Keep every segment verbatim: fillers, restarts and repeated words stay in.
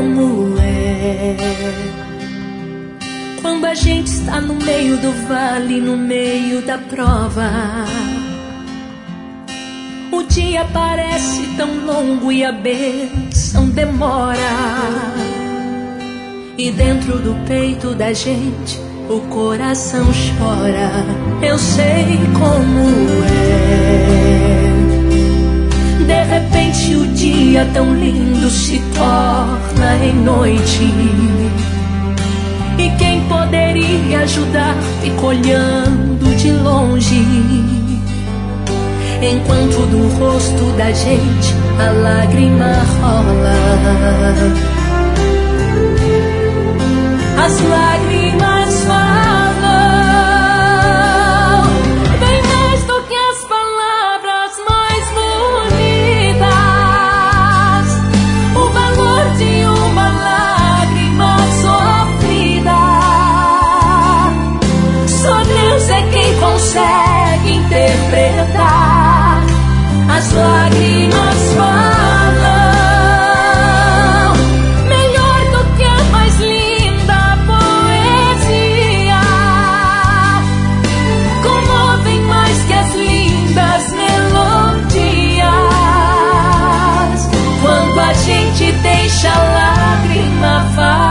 como é quando a gente está no meio do vale, no meio da prova. O dia parece tão longo e a bênção demora. E dentro do peito da gente o coração chora. Eu sei como é. De repente o dia tão lindo se torna em noite. E quem poderia ajudar fica olhando de longe, enquanto do rosto da gente a lágrima rola. As lágrimas falam bem mais do que as palavras mais bonitas. O valor de uma lágrima sofrida, só Deus é quem consegue interpretar. As lágrimas falam melhor do que a mais linda poesia, comovem mais que as lindas melodias, quando a gente deixa a lágrima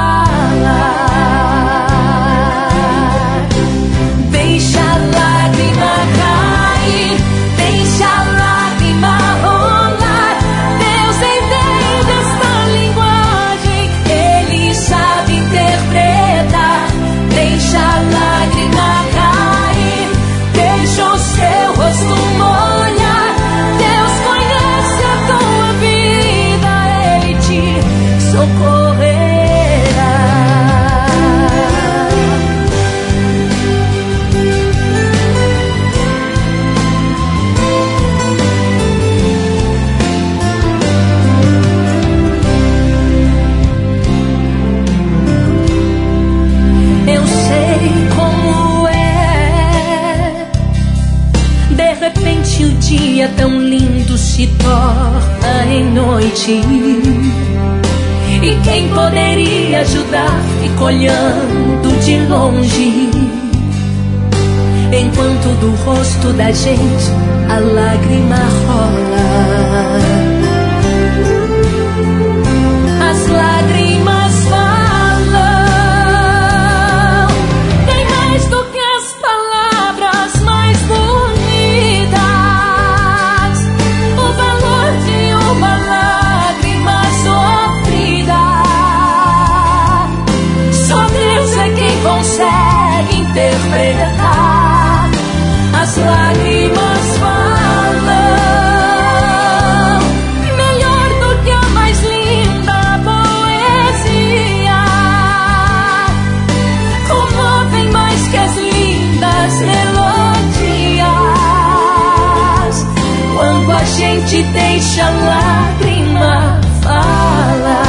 falar. Deixa a lágrima cair, deixa a lágrima rolar. Deus entende esta linguagem, Ele sabe interpretar. Deixa a lágrima cair, deixa o seu rosto molhar. Deus conhece a tua vida, Ele te socorrerá. Eu sei como é. De repente o dia tão lindo se torna em noite. E quem poderia ajudar fica olhando de longe, enquanto do rosto da gente a lágrima rola. As lágrimas falam bem mais do que as palavras mais bonitas. O valor de uma lágrima sofrida, só Deus é quem consegue interpretar. As lágrimas falam melhor do que a mais linda poesia, comovem mais que as lindas melodias, quando a gente deixa a lágrima falar.